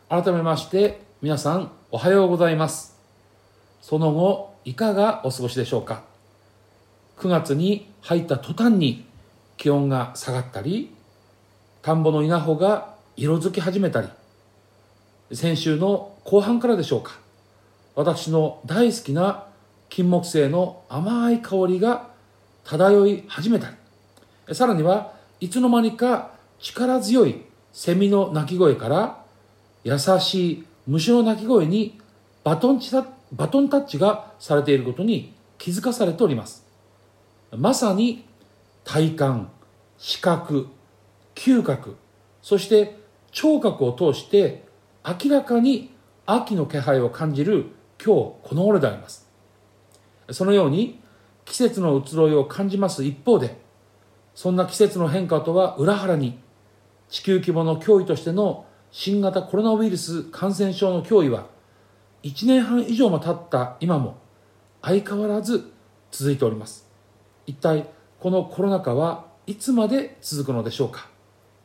改めまして皆さんおはようございます。その後いかがお過ごしでしょうか。9月に入った途端に気温が下がったり、田んぼの稲穂が色づき始めたり、先週の後半からでしょうか、私の大好きな金木犀の甘い香りが漂い始めたり、さらにはいつの間にか力強いセミの鳴き声から優しい虫の鳴き声にバトンタッチがされていることに気づかされております。まさに体感、視覚、嗅覚、そして聴覚を通して明らかに秋の気配を感じる今日この頃であります。そのように季節の移ろいを感じます一方で、そんな季節の変化とは裏腹に地球規模の脅威としての新型コロナウイルス感染症の脅威は1年半以上も経った今も相変わらず続いております。一体このコロナ禍はいつまで続くのでしょうか。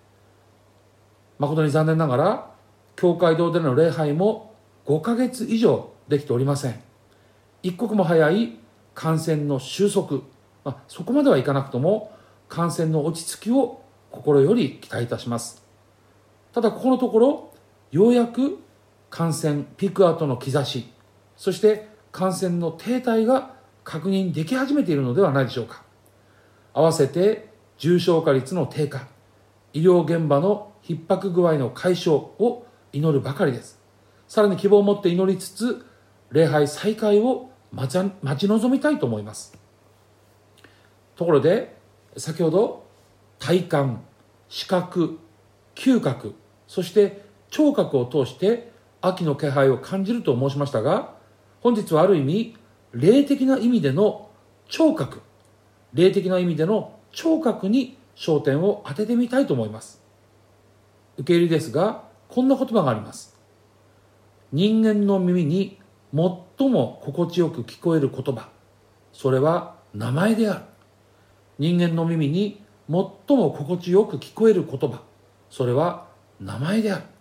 誠に残念ながら教会堂での礼拝も5ヶ月以上できておりません。一刻も早い感染の収束、そこまではいかなくとも感染の落ち着きを心より期待いたします。ただここのところようやく感染ピークアウトの兆し、そして感染の停滞が確認でき始めているのではないでしょうか。合わせて重症化率の低下、医療現場の逼迫具合の解消を祈るばかりです。さらに希望を持って祈りつつ礼拝再開を待ち望みたいと思います。ところで先ほど体感、視覚、嗅覚、そして聴覚を通して秋の気配を感じると申しましたが、本日はある意味霊的な意味での聴覚、霊的な意味での聴覚に焦点を当ててみたいと思います。受け入れですが、こんな言葉があります。人間の耳に最も心地よく聞こえる言葉、それは名前である。人間の耳に最も心地よく聞こえる言葉、それは名前である。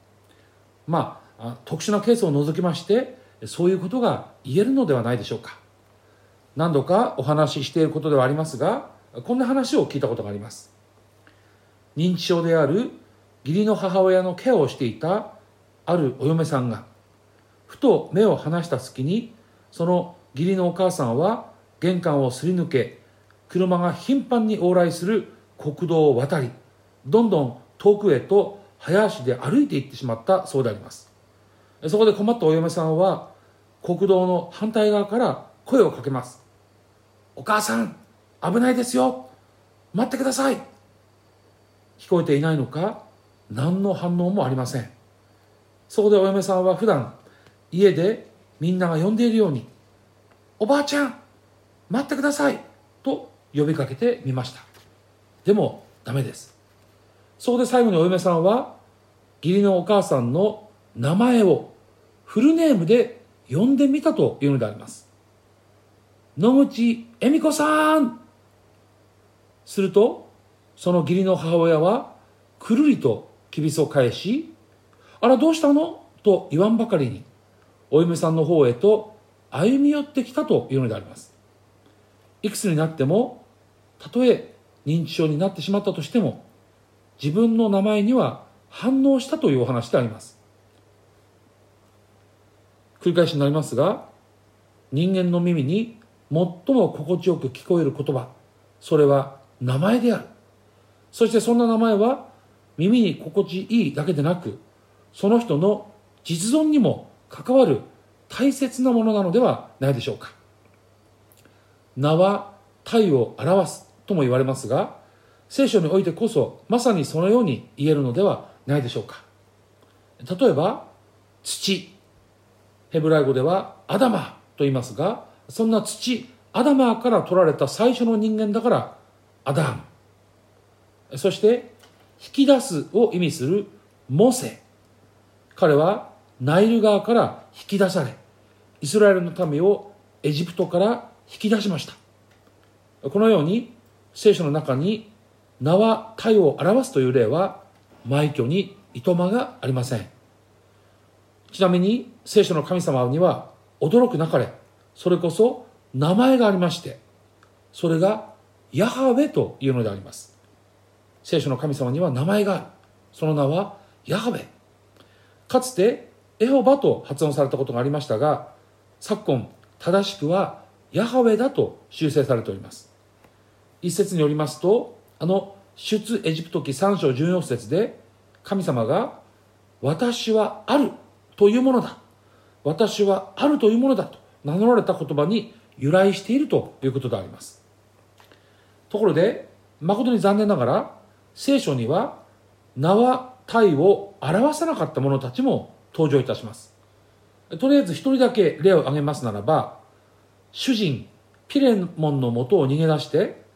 特殊なケースを除きましてそういうことが言えるのではないでしょうか。何度かお話ししていることではありますが、こんな話を聞いたことがあります。認知症である義理の母親のケアをしていたあるお嫁さんがふと目を離した隙に、その義理のお母さんは玄関をすり抜け、車が頻繁に往来する国道を渡り、どんどん遠くへと早足で歩いていってしまったそうであります。そこで困ったお嫁さんは国道の反対側から声をかけます。お母さん、危ないですよ、待ってください。聞こえていないのか何の反応もありません。そこでお嫁さんは普段家でみんなが呼んでいるように、おばあちゃん待ってくださいと呼びかけてみました。でもダメです。そこで最後にお嫁さんは義理のお母さんの名前をフルネームで呼んでみたというのであります。野口恵美子さん。するとその義理の母親はくるりときびすを返し、あらどうしたのと言わんばかりにお嫁さんの方へと歩み寄ってきたというのであります。いくつになっても、たとえ認知症になってしまったとしても、自分の名前には反応したというお話であります。繰り返しになりますが、人間の耳に最も心地よく聞こえる言葉、それは名前である。そしてそんな名前は耳に心地いいだけでなく、その人の実存にも関わる大切なものなのではないでしょうか。名は体を表すとも言われますが、聖書においてこそまさにそのように言えるのではないでしょうか。例えば土、ヘブライ語ではアダマーと言いますが、そんな土アダマーから取られた最初の人間だからアダム。そして引き出すを意味するモセ、彼はナイル川から引き出され、イスラエルの民をエジプトから引き出しました。このように聖書の中に名は体を表すという例は枚挙にいとまがありません。 ちなみに聖書の神様には驚くなかれ、それこそ名前がありまして、それがヤハウェというのであります。聖書の神様には名前がある。その名はヤハウェ。かつてエホバと発音されたことがありましたが、昨今正しくはヤハウェだと修正されております。一節によりますと、出エジプト記3章14節で、神様が私はあるというものだ、私はあるというものだと名乗られた言葉に由来しているということであります。ところで誠に残念ながら、聖書には名は体を表さなかった者たちも登場いたします。とりあえず一人だけ例を挙げますならば、主人ピレモンのもとを逃げ出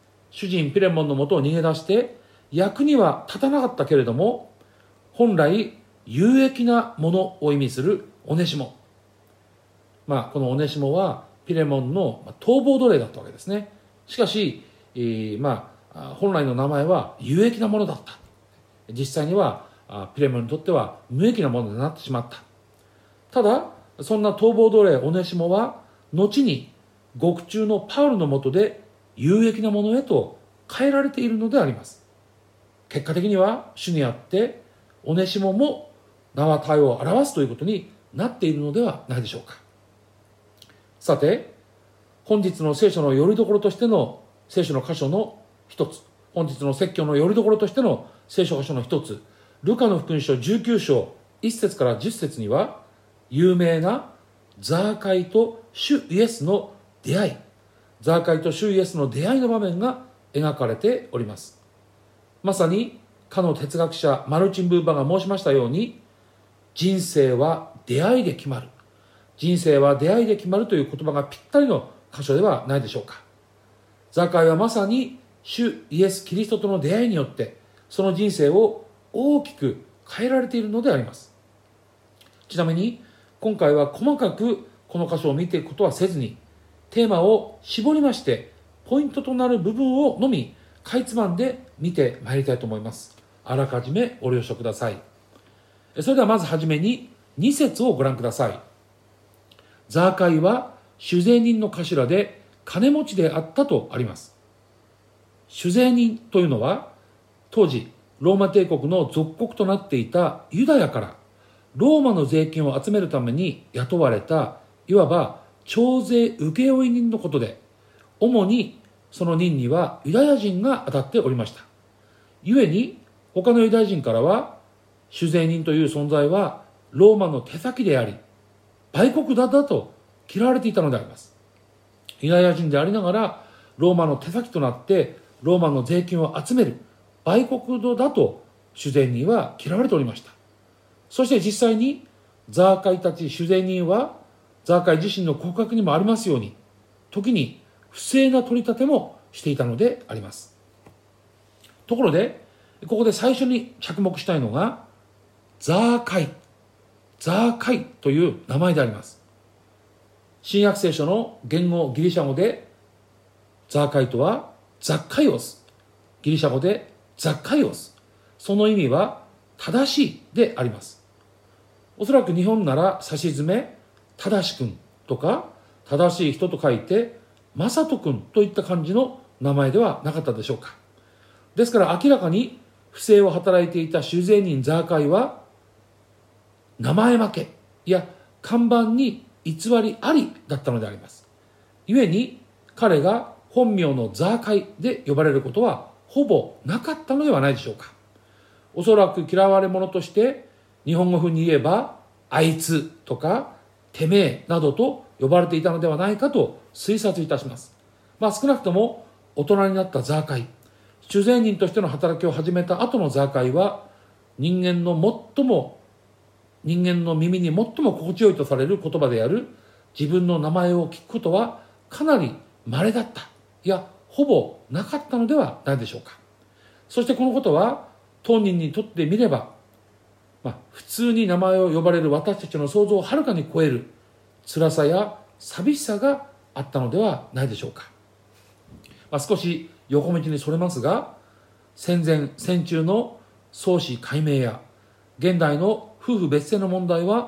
して役には立たなかったけれども、本来有益なものを意味するオネシモ。このオネシモはピレモンの逃亡奴隷だったわけですね。しかし、本来の名前は有益なものだった。実際にはピレモンにとっては無益なものになってしまった。ただそんな逃亡奴隷オネシモは後に獄中のパウロのもとで有益なものへと変えられているのであります。結果的には主にあってオネシモも名は体を表すということになっているのではないでしょうか。さて、本日の聖書の拠り所としての聖書の箇所の一つ、本日の説教の拠り所としての聖書箇所の一つ、ルカの福音書19章1節から10節には、有名なザーカイと主イエスの出会い、ザーカイと主イエスの出会いの場面が描かれております。まさにかの哲学者マルチン・ブーバーが申しましたように、人生は出会いで決まる、人生は出会いで決まるという言葉がぴったりの箇所ではないでしょうか。ザーカイはまさに主イエス・キリストとの出会いによってその人生を大きく変えられているのであります。ちなみに今回は細かくこの箇所を見ていくことはせずに、テーマを絞りましてポイントとなる部分をのみかいつまんで見てまいりたいと思います。あらかじめご了承ください。それではまずはじめに2節をご覧ください。ザーカイは酒税人の頭で金持ちであったとあります。酒税人というのは当時ローマ帝国の属国となっていたユダヤからローマの税金を集めるために雇われたいわば徴税請負人のことで、主にその任にはユダヤ人が当たっておりました。故に他のユダヤ人からは酒税人という存在はローマの手先であり売国だと嫌われていたのであります。ユダヤ人でありながらローマの手先となってローマの税金を集める売国奴だと酒税人は嫌われておりました。そして実際にザーカイたち酒税人はザーカイ自身の告白にもありますように、時に不正な取り立てもしていたのであります。ところでここで最初に着目したいのがザーカイという名前であります。新約聖書の言語ギリシャ語でザーカイとはザッカイオス、ギリシャ語でザッカイオス、その意味は正しいであります。おそらく日本ならさしずめ正しくんとか正しい人と書いてまさとくんといった感じの名前ではなかったでしょうか。ですから明らかに不正を働いていた酒税人ザーカイは名前負けや看板に偽りありだったのであります。故に彼が本名のザーカイで呼ばれることはほぼなかったのではないでしょうか。おそらく嫌われ者として日本語風に言えばあいつとかてめえなどと呼ばれていたのではないかと推察いたします。少なくとも大人になったザーカイ、酒税人としての働きを始めた後のザーカイは人間の耳に最も心地よいとされる言葉である自分の名前を聞くことはかなり稀だった、いやほぼなかったのではないでしょうか。そしてこのことは当人にとってみれば、普通に名前を呼ばれる私たちの想像をはるかに超える辛さや寂しさがあったのではないでしょうか。少し横道にそれますが、戦前戦中の相思解明や現代の夫婦別姓の問題は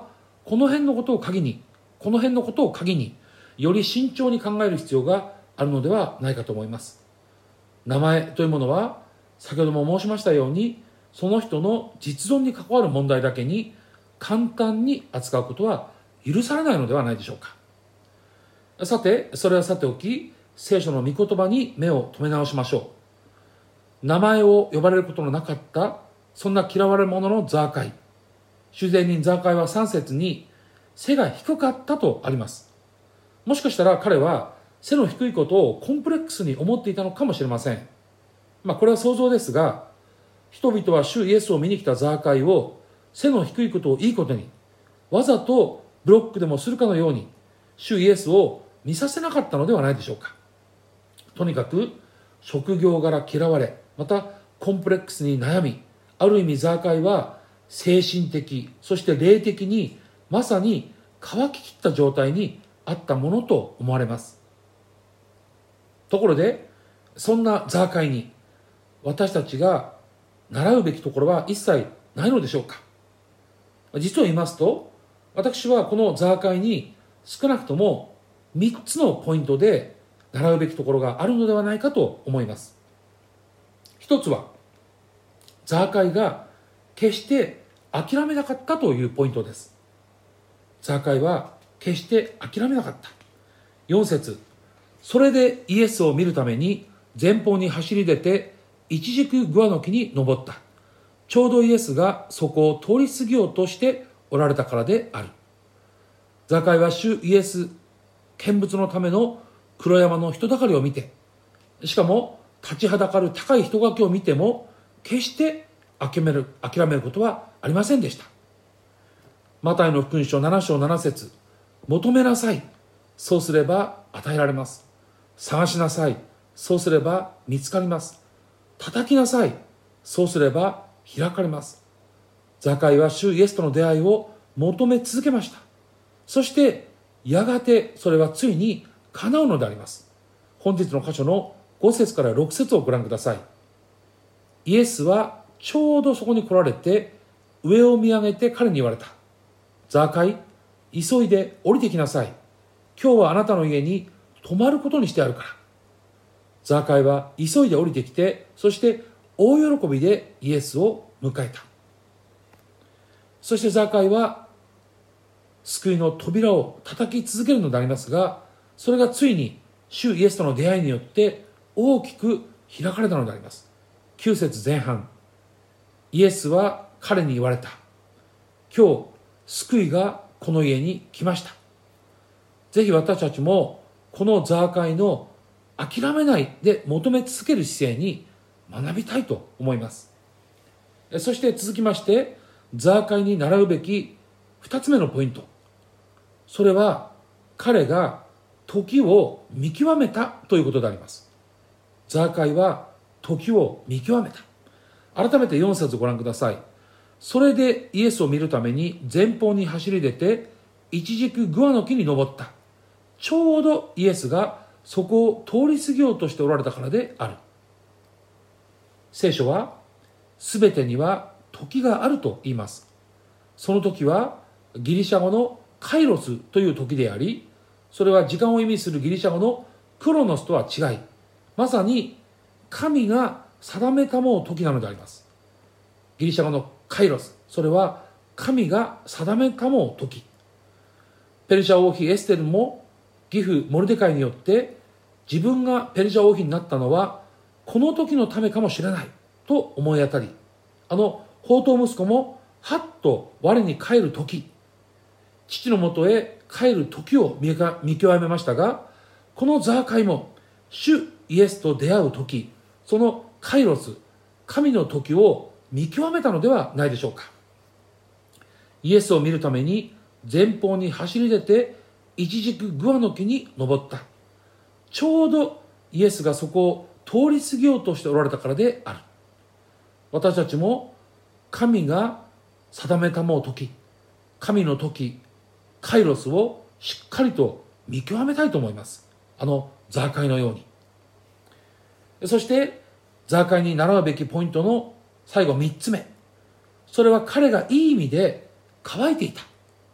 この辺のことを鍵により慎重に考える必要があるのではないかと思います。名前というものは先ほども申しましたように、その人の実存に関わる問題だけに簡単に扱うことは許されないのではないでしょうか。さて、それはさておき、聖書の御言葉に目を留め直しましょう。名前を呼ばれることのなかった、そんな嫌われ者のザーカイ。主税人ザーカイは3節に背が低かったとあります。もしかしたら彼は背の低いことをコンプレックスに思っていたのかもしれません。これは想像ですが、人々は主イエスを見に来たザーカイを背の低いことをいいことに、わざとブロックでもするかのように主イエスを見させなかったのではないでしょうか。とにかく職業柄嫌われ、またコンプレックスに悩み、ある意味ザーカイは精神的、そして霊的にまさに乾ききった状態にあったものと思われます。ところで、そんなザーカイに私たちが習うべきところは一切ないのでしょうか。実を言いますと、私はこのザーカイに少なくとも3つのポイントで習うべきところがあるのではないかと思います。一つは、ザーカイが決して諦めなかったというポイントです。ザーカイは決して諦めなかった。4節、それでイエスを見るために前方に走り出てイチジクグアの木に登った。ちょうどイエスがそこを通り過ぎようとしておられたからである。ザーカイは主イエス見物のための黒山の人だかりを見て、しかも立ちはだかる高い人垣を見ても決して諦めることはありませんでした。マタイの福音書7章7節、求めなさい、そうすれば与えられます。探しなさい、そうすれば見つかります。叩きなさい、そうすれば開かれます。ザーカイは主イエスとの出会いを求め続けました。そしてやがてそれはついに叶うのであります。本日の箇所の5節から6節をご覧ください。イエスはちょうどそこに来られて、上を見上げて彼に言われた。ザーカイ、急いで降りてきなさい。今日はあなたの家に泊まることにしてあるから。ザーカイは急いで降りてきて、そして大喜びでイエスを迎えた。そしてザーカイは救いの扉を叩き続けるのでありますが、それがついに主イエスとの出会いによって大きく開かれたのであります。9節前半、イエスは彼に言われた。今日救いがこの家に来ました。ぜひ私たちもこのザーカイの諦めないで求め続ける姿勢に学びたいと思います。そして続きまして、ザーカイに習うべき2つ目のポイント、それは彼が時を見極めたということであります。ザーカイは時を見極めた。改めて4節ご覧ください。それでイエスを見るために前方に走り出てイチジクグアの木に登った。ちょうどイエスがそこを通り過ぎようとしておられたからである。聖書はすべてには時があると言います。その時はギリシャ語のカイロスという時であり、それは時間を意味するギリシャ語のクロノスとは違い、まさに神が定めたもう時なのであります。ギリシャ語のカイロス、それは神が定めたもう時。ペルシャ王妃エステルも義父モルデカイによって自分がペルシャ王妃になったのはこの時のためかもしれないと思い当たり、放蕩息子もはっと我に帰る時、父のもとへ帰る時を見極めましたが、このザーカイも主イエスと出会う時、そのカイロス、神の時を見極めたのではないでしょうか。イエスを見るために前方に走り出てイチジクグアの木に登った。ちょうどイエスがそこを通り過ぎようとしておられたからである。私たちも神が定めたもう時、神の時、カイロスをしっかりと見極めたいと思います。ザーカイのように。そしてザーカイに習うべきポイントの最後3つ目、それは彼がいい意味で乾いていた。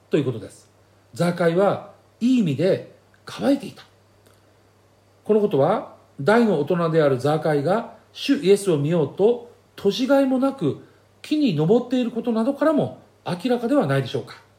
ということです。ザーカイはいい意味で乾いていた。このことは大の大人であるザーカイが主イエスを見ようと年がいもなく木に登っていることなどからも明らかではないでしょうか。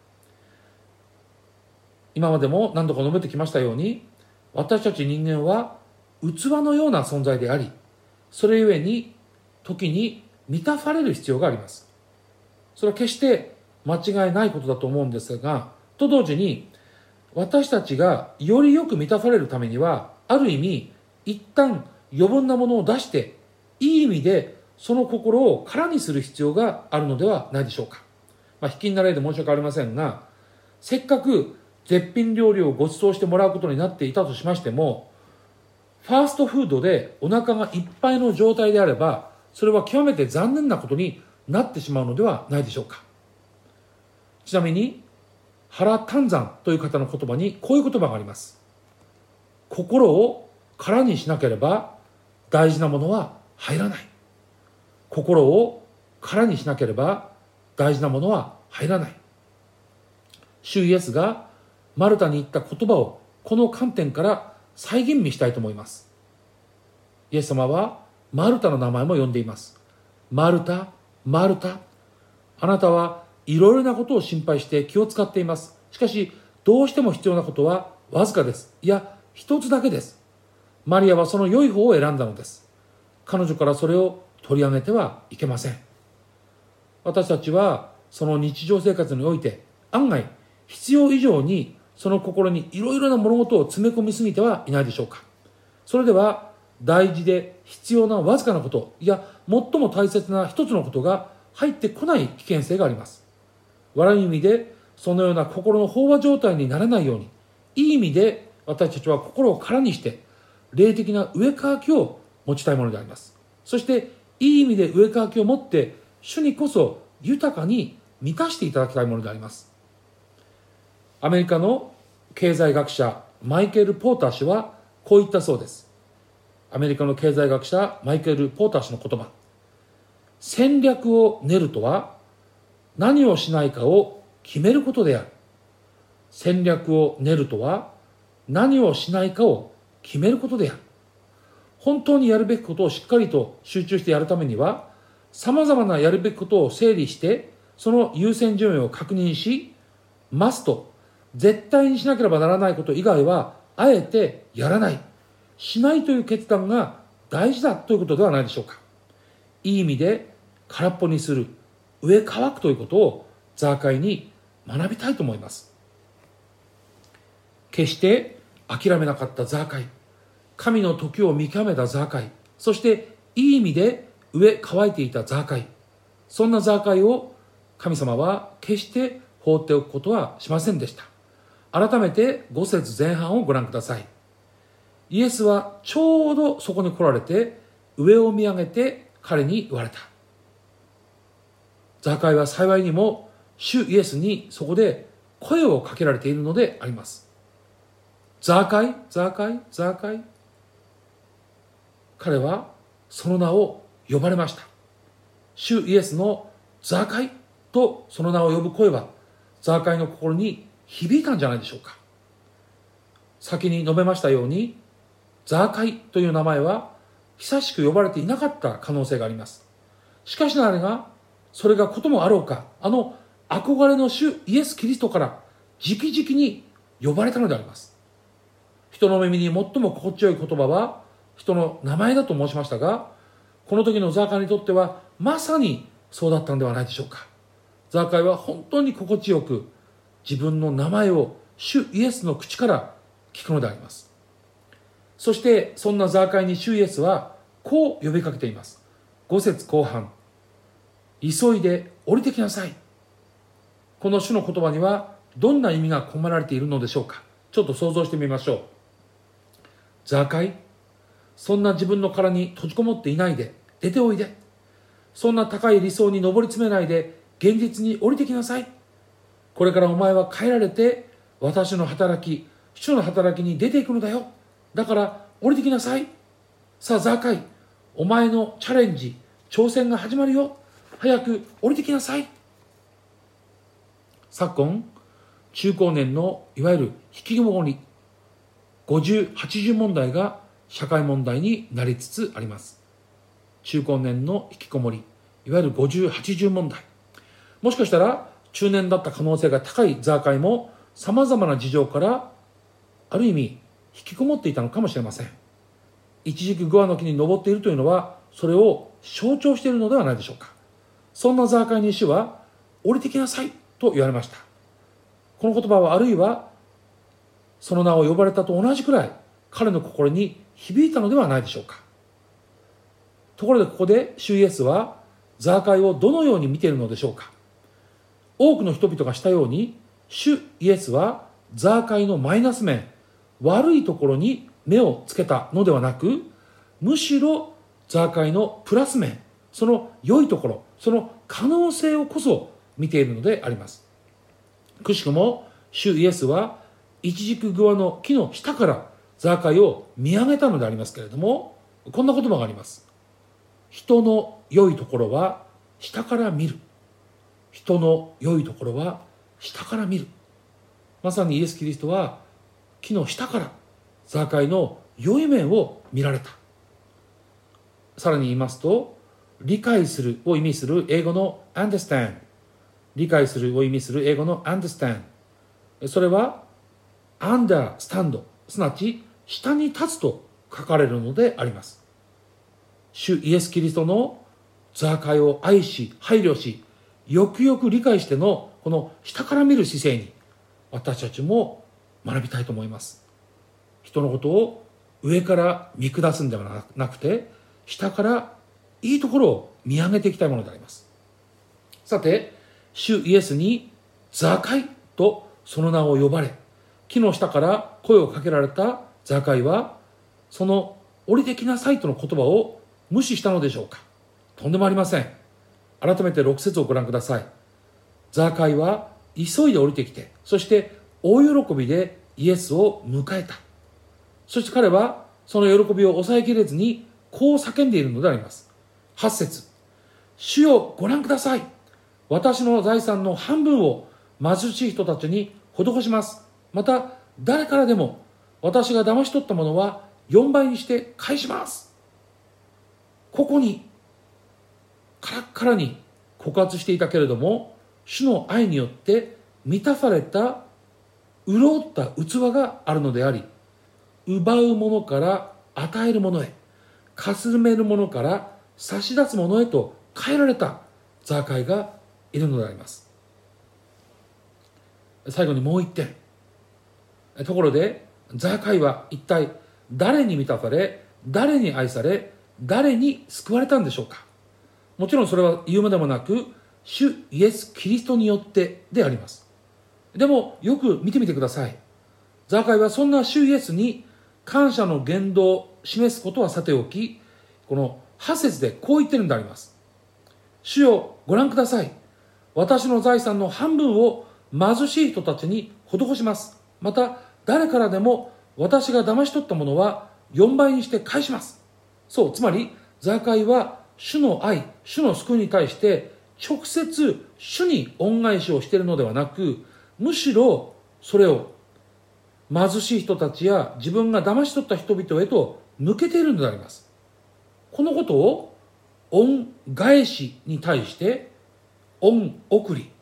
今までも何度か述べてきましたように、私たち人間は器のような存在であり、それゆえに時に満たされる必要があります。それは決して間違いないことだと思うんですが、と同時に私たちがよりよく満たされるためには、ある意味一旦余分なものを出して、いい意味でその心を空にする必要があるのではないでしょうか。卑近な例で申し訳ありませんが、せっかく絶品料理をご馳走してもらうことになっていたとしましても、ファーストフードでお腹がいっぱいの状態であれば、それは極めて残念なことになってしまうのではないでしょうか。ちなみに原丹山という方の言葉にこういう言葉があります。心を空にしなければ大事なものは入らない。心を空にしなければ大事なものは入らない。主イエスがマルタに言った言葉をこの観点から再吟味したいと思います。イエス様はマルタの名前も呼んでいます。マルタ、マルタ。あなたはいろいろなことを心配して気を使っています。しかしどうしても必要なことはわずかです。いや、一つだけです。マリアはその良い方を選んだのです。彼女からそれを取り上げてはいけません。私たちはその日常生活において案外必要以上にその心にいろいろな物事を詰め込みすぎてはいないでしょうか。それでは大事で必要なわずかなこと、いや最も大切な一つのことが入ってこない危険性があります。悪い意味でそのような心の飽和状態にならないように、いい意味で私たちは心を空にして霊的な植え替きを持ちたいものであります。そしていい意味で植え替きを持って主にこそ豊かに満たしていただきたいものであります。アメリカの経済学者マイケル・ポーター氏はこう言ったそうです。アメリカの経済学者マイケル・ポーター氏の言葉。戦略を練るとは何をしないかを決めることである。戦略を練るとは何をしないかを決めることである。本当にやるべきことをしっかりと集中してやるためには、さまざまなやるべきことを整理して、その優先順位を確認し、マスト、絶対にしなければならないこと以外は、あえてやらない、しないという決断が大事だということではないでしょうか。いい意味で空っぽにする、植え乾くということをザーカイに学びたいと思います。決して諦めなかったザーカイ、神の時を見極めたザーカイ、そしていい意味で植え乾いていたザーカイ、そんなザーカイを神様は決して放っておくことはしませんでした。改めて5節前半をご覧ください。イエスはちょうどそこに来られて上を見上げて彼に言われた。ザーカイは幸いにも主イエスにそこで声をかけられているのであります。ザーカイ、ザーカイ、ザーカイ。彼はその名を呼ばれました。主イエスのザーカイとその名を呼ぶ声はザーカイの心に響いたんじゃないでしょうか。先に述べましたように、ザーカイという名前は久しく呼ばれていなかった可能性があります。しかしながらそれがこともあろうか、憧れの主イエス・キリストから直々に呼ばれたのであります。人の耳に最も心地よい言葉は人の名前だと申しましたが、この時のザーカイにとってはまさにそうだったのではないでしょうか。ザーカイは本当に心地よく自分の名前を主イエスの口から聞くのであります。そしてそんなザーカイに主イエスはこう呼びかけています。5節後半、急いで降りてきなさい。この主の言葉にはどんな意味が込められているのでしょうか。ちょっと想像してみましょう。ザーカイ、そんな自分の殻に閉じこもっていないで出ておいで。そんな高い理想に上り詰めないで現実に降りてきなさい。これからお前は変えられて私の働き、主の働きに出ていくのだよ。だから降りてきなさい。さあザーカイ、お前のチャレンジ、挑戦が始まるよ。早く降りてきなさい。昨今中高年のいわゆる引きこもり、50、80問題が社会問題になりつつあります。中高年の引きこもり、いわゆる50、80問題。もしかしたら中年だった可能性が高いザーカイも様々な事情からある意味引きこもっていたのかもしれません。一軸グアの木に登っているというのはそれを象徴しているのではないでしょうか。そんなザーカイに主は降りてきなさいと言われました。この言葉はあるいはその名を呼ばれたと同じくらい彼の心に響いたのではないでしょうか。ところでここで主イエスはザーカイをどのように見ているのでしょうか。多くの人々がしたように主イエスはザーカイのマイナス面、悪いところに目をつけたのではなく、むしろザーカイのプラス面、その良いところ、その可能性をこそ見ているのであります。くしくも主イエスは一軸グアの木の下からザーカイを見上げたのでありますけれども、こんな言葉があります。人の良いところは下から見る。人の良いところは下から見る。まさにイエス・キリストは木の下からザーカイの良い面を見られた。さらに言いますと、理解するを意味する英語の understand、 理解するを意味する英語の understand、 それは understand、 すなわち下に立つと書かれるのであります。主イエス・キリストのザーカイを愛し配慮し、よくよく理解してのこの下から見る姿勢に私たちも学びたいと思います。人のことを上から見下すんではなくて、下からいいところを見上げていきたいものであります。さて、主イエスにザーカイとその名を呼ばれ、木の下から声をかけられたザーカイは、その降りてきなさいとの言葉を無視したのでしょうか。とんでもありません。改めて6節をご覧ください。ザーカイは急いで降りてきて、そして大喜びでイエスを迎えた。そして彼はその喜びを抑えきれずにこう叫んでいるのであります。8節、主よご覧ください。私の財産の半分を貧しい人たちに施します。また誰からでも私が騙し取ったものは4倍にして返します。ここにカラッカラに告発していたけれども、主の愛によって満たされた潤った器があるのであり、奪うものから与えるものへ、かすめるものから差し出すものへと変えられたザーカイがいるのであります。最後にもう一点。ところでザーカイは一体誰に満たされ、誰に愛され、誰に救われたんでしょうか。もちろんそれは言うまでもなく、主イエス・キリストによってであります。でもよく見てみてください。ザーカイはそんな主イエスに感謝の言動を示すことはさておき、この8節でこう言ってるんであります。主よご覧ください。私の財産の半分を貧しい人たちに施します。また誰からでも私が騙し取ったものは4倍にして返します。そう、つまりザーカイは主の愛、主の救いに対して直接主に恩返しをしているのではなく、むしろそれを貧しい人たちや自分が騙し取った人々へと向けているのであります。このことを恩返しに対して恩送り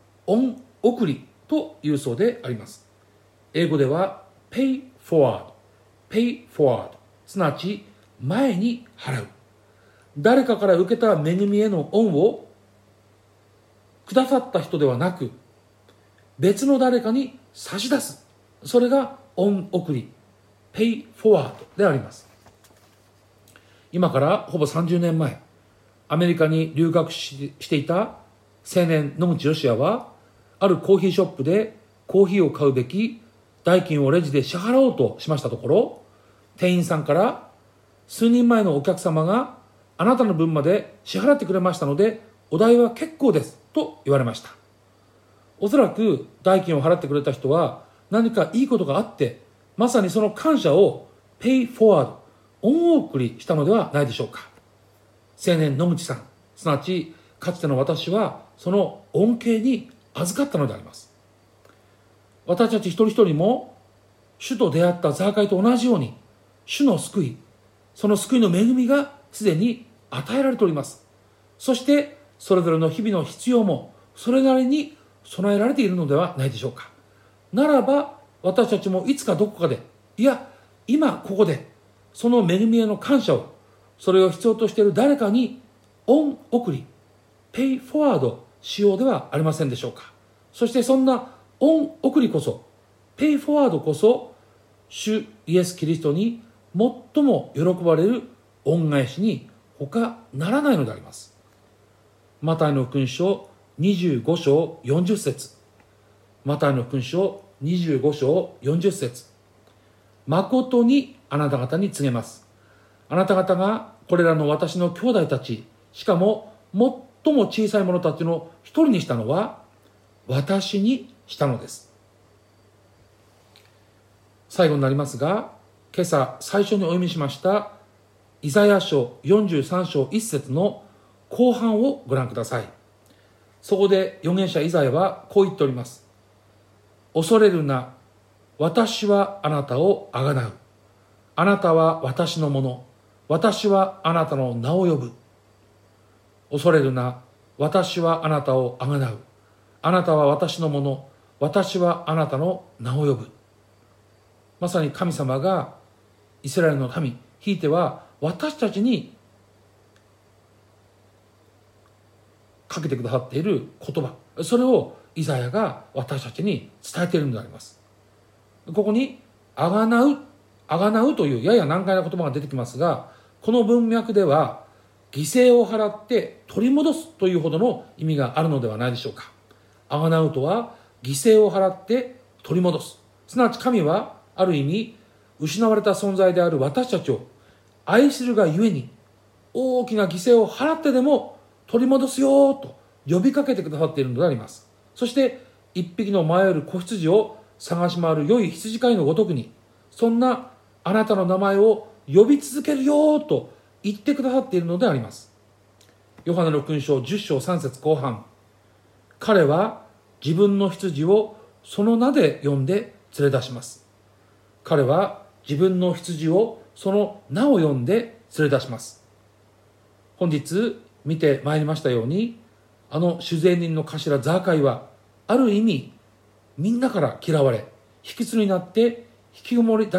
というそうであります。英語では pay forward、すなわち前に払う。誰かから受けた恵みへの恩をくださった人ではなく、別の誰かに差し出す。それが恩送り、pay forward であります。今からほぼ30年前、アメリカに留学していた青年野口義也は、あるコーヒーショップでコーヒーを買うべき代金をレジで支払おうとしましたところ、店員さんから数人前のお客様があなたの分まで支払ってくれましたのでお代は結構ですと言われました。おそらく代金を払ってくれた人は何かいいことがあって、まさにその感謝を pay forward、恩送りしたのではないでしょうか。青年野口さん、すなわちかつての私はその恩恵に預かったのであります。 私たち一人一人も主と出会ったザーカイと同じように、主の救い、その救いの恵みがすでに与えられております。そしてそれぞれの日々の必要もそれなりに備えられているのではないでしょうか。ならば私たちもいつかどこかで、いや今ここでその恵みへの感謝を、それを必要としている誰かに恩送り、ペイフォワードしようではありませんでしょうか。そしてそんな恩送りこそ、ペイフォワードこそ、主イエス・キリストに最も喜ばれる恩返しに他ならないのであります。マタイの福音書25章40節、マタイの福音書25章40節、誠にあなた方に告げます。あなた方がこれらの私の兄弟たち、しかも最も小さい者たちの一人にしたのは、私にしたのです。最後になりますが、今朝最初にお読みしましたイザヤ書43章1節の後半をご覧ください。そこで預言者イザヤはこう言っております。恐れるな、私はあなたをあがなう。あなたは私のもの、私はあなたの名を呼ぶ。恐れるな、私はあなたをあがなう。あなたは私のもの、私はあなたの名を呼ぶ。まさに神様がイスラエルの民、ひいては私たちにかけてくださっている言葉、それをイザヤが私たちに伝えているのであります。ここにあがなうというやや難解な言葉が出てきますが、この文脈では犠牲を払って取り戻すというほどの意味があるのではないでしょうか。あがなうとは犠牲を払って取り戻す、すなわち神はある意味失われた存在である私たちを愛するがゆえに、大きな犠牲を払ってでも取り戻すよと呼びかけてくださっているのであります。そして一匹の迷える子羊を探し回る良い羊飼いのごとくに、そんなあなたの名前を呼び続けるよと言ってくださっているのであります。ヨハネの福音書10章3節後半、彼は自分の羊をその名で呼んで連れ出します。彼は自分の羊をその名を呼んで連れ出します。本日見てまいりましたように、あの酒税人の頭ザーカイはある意味みんなから嫌われ、引きつになって引きこもり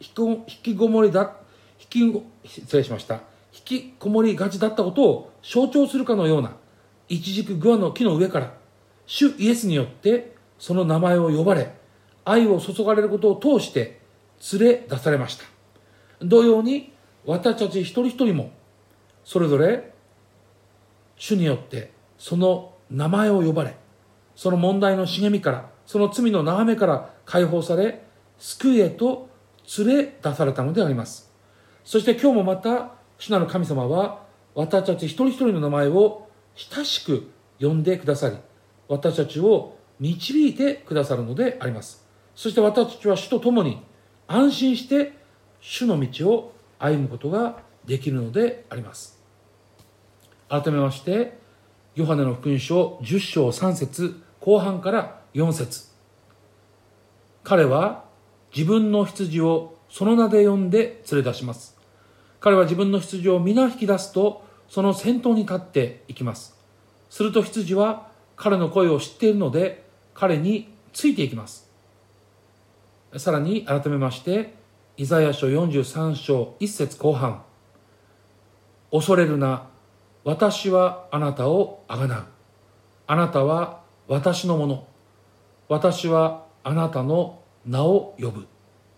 がちだったことを象徴するかのような、一軸グアの木の上から主イエスによってその名前を呼ばれ、愛を注がれることを通して連れ出されました。同様に私たち一人一人もそれぞれ主によってその名前を呼ばれ、その問題の茂みから、その罪の眺めから解放され、救いへと連れ出されたのであります。そして今日もまた主なる神様は私たち一人一人の名前を親しく呼んでくださり、私たちを導いてくださるのであります。そして私たちは主と共に安心して主の道を歩むことができるのであります。改めまして、ヨハネの福音書10章3節後半から4節、彼は自分の羊をその名で呼んで連れ出します。彼は自分の羊を皆引き出すと、その先頭に立っていきます。すると羊は彼の声を知っているので、彼についていきます。さらに改めまして、イザヤ書43章1節後半、恐れるな、私はあなたをあがなう。あなたは私のもの。私はあなたの名を呼ぶ。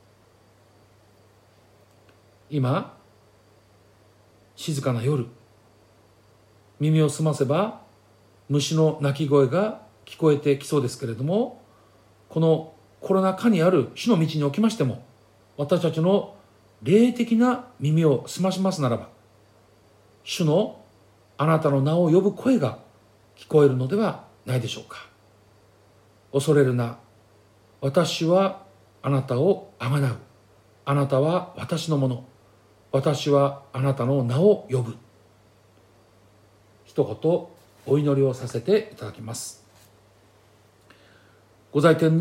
今、静かな夜、耳を澄ませば虫の鳴き声が聞こえてきそうですけれども、このコロナ禍にある主の道におきましても、私たちの霊的な耳を澄ましますならば、主のあなたの名を呼ぶ声が聞こえるのではないでしょうか。恐れるな、私はあなたをあがなう。あなたは私のもの。私はあなたの名を呼ぶ。一言お祈りをさせていただきます。御在天の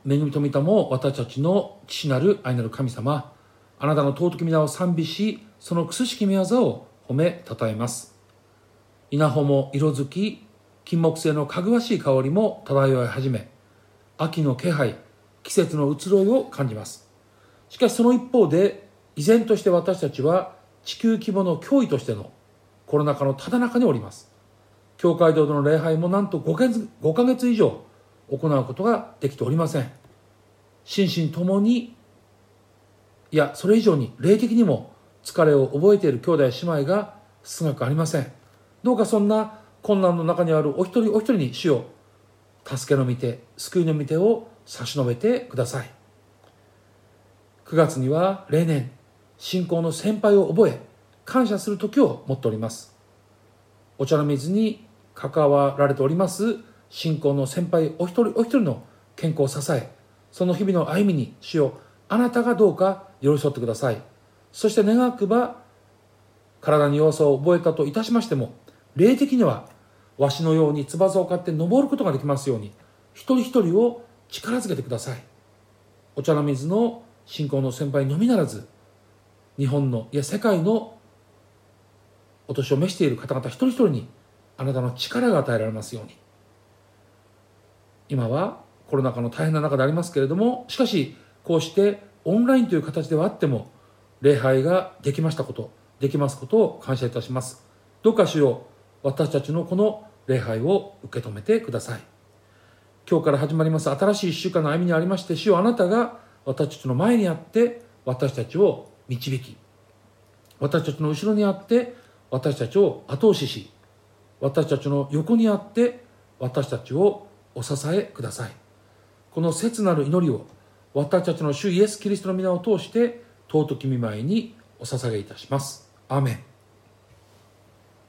恵みと御霊も私たちの父なる愛なる神様、あなたの尊き皆を賛美し、その苦しき御業を褒めたたえます。稲穂も色づき、金木犀のかぐわしい香りも漂い始め、秋の気配、季節の移ろいを感じます。しかしその一方で、依然として私たちは地球規模の脅威としてのコロナ禍のただ中におります。教会堂での礼拝もなんと5ヶ月以上行うことができておりません。心身ともに、いやそれ以上に霊的にも疲れを覚えている兄弟姉妹が少なくありません。どうかそんな困難の中にあるお一人お一人に主よ、助けの御手、救いの御手を差し伸べてください。9月には例年信仰の先輩を覚え感謝する時を持っております。お茶の水に関わられております信仰の先輩お一人お一人の健康を支え、その日々の歩みに主よ、あなたがどうか寄り添ってください。そして願くば体に弱さを覚えたといたしましても、霊的にはわしのように翼を買って登ることができますように、一人一人を力づけてください。お茶の水の信仰の先輩のみならず、日本のいや世界のお年を召している方々一人一人にあなたの力が与えられますように。今はコロナ禍の大変な中でありますけれども、しかしこうしてオンラインという形ではあっても礼拝ができましたこと、できますことを感謝いたします。どうか主よ、私たちのこの礼拝を受け止めてください。今日から始まります新しい1週間の歩みにありまして、主よ、あなたが私たちの前にあって私たちを導き、私たちの後ろにあって私たちを後押しし、私たちの横にあって私たちをお支えください。この切なる祈りを私たちの主イエスキリストの皆を通して尊き御前にお捧げいたします。アーメン。